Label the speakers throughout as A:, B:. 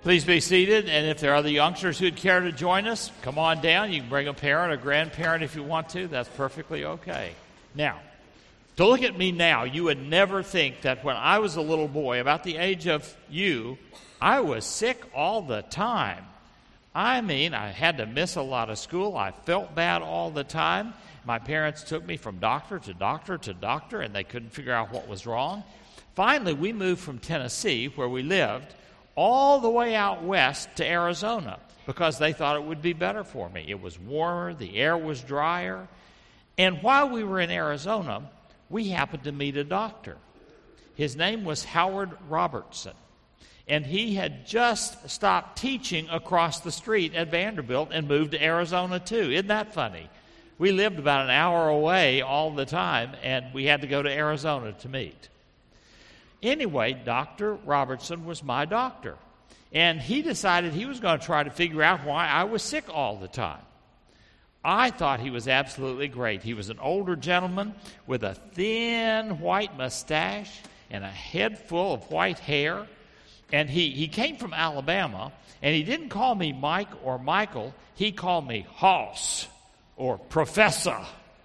A: Please be seated, and if there are other youngsters who'd care to join us, come on down. You can bring a parent or grandparent if you want to. That's perfectly okay. Now, to look at me now, you would never think that when I was a little boy, about the age of you, I was sick all the time. I mean, I had to miss a lot of school. I felt bad all the time. My parents took me from doctor to doctor to doctor, and they couldn't figure out what was wrong. Finally, we moved from Tennessee, where we lived, all the way out west to Arizona because they thought it would be better for me. It was warmer, the air was drier. And while we were in Arizona, we happened to meet a doctor. His name was Howard Robertson, and he had just stopped teaching across the street at Vanderbilt and moved to Arizona too. Isn't that funny? We lived about an hour away all the time, and we had to go to Arizona to meet. Anyway, Dr. Robertson was my doctor, and he decided he was going to try to figure out why I was sick all the time. I thought he was absolutely great. He was an older gentleman with a thin white mustache and a head full of white hair, and he came from Alabama, and he didn't call me Mike or Michael. He called me Hoss or Professor.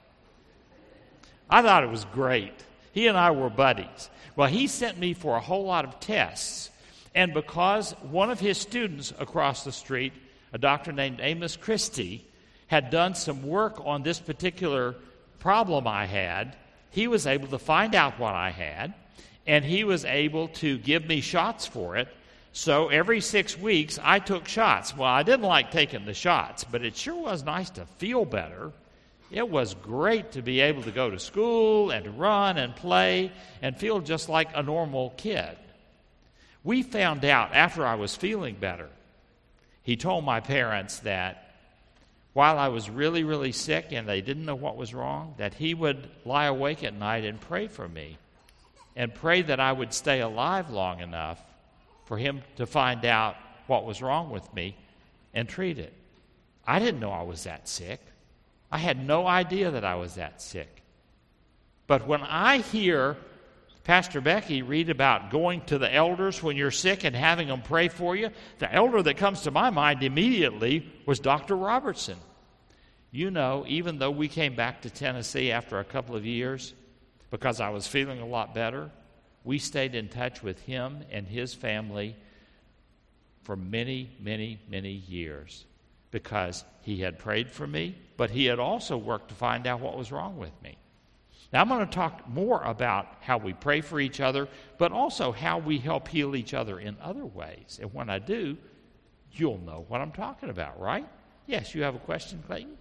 A: I thought it was great. He and I were buddies. Well, he sent me for a whole lot of tests, and because one of his students across the street, a doctor named Amos Christie, had done some work on this particular problem I had, he was able to find out what I had, and he was able to give me shots for it. So every 6 weeks, I took shots. Well, I didn't like taking the shots, but it sure was nice to feel better. It was great to be able to go to school and to run and play and feel just like a normal kid. We found out after I was feeling better, he told my parents that while I was really, really sick and they didn't know what was wrong, that he would lie awake at night and pray for me and pray that I would stay alive long enough for him to find out what was wrong with me and treat it. I didn't know I was that sick. I had no idea that I was that sick. But when I hear Pastor Becky read about going to the elders when you're sick and having them pray for you, the elder that comes to my mind immediately was Dr. Robertson. You know, even though we came back to Tennessee after a couple of years because I was feeling a lot better, we stayed in touch with him and his family for many, many, many years because he had prayed for me, but he had also worked to find out what was wrong with me. Now, I'm going to talk more about how we pray for each other, but also how we help heal each other in other ways. And when I do, you'll know what I'm talking about, right? Yes, you have a question, Clayton?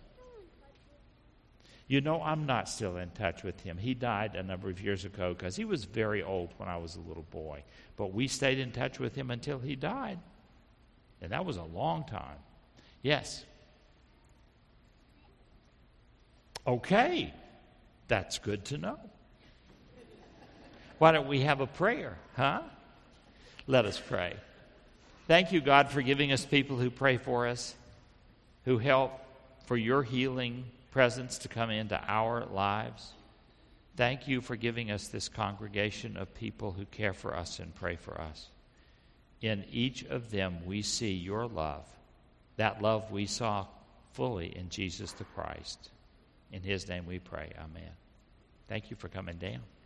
A: You know, I'm not still in touch with him. He died a number of years ago because he was very old when I was a little boy. But we stayed in touch with him until he died. And that was a long time. Yes. Okay. That's good to know. Why don't we have a prayer, huh? Let us pray. Thank you, God, for giving us people who pray for us, who help for your healing presence to come into our lives. Thank you for giving us this congregation of people who care for us and pray for us. In each of them, we see your love, that love we saw fully in Jesus the Christ. In his name we pray. Amen. Thank you for coming down.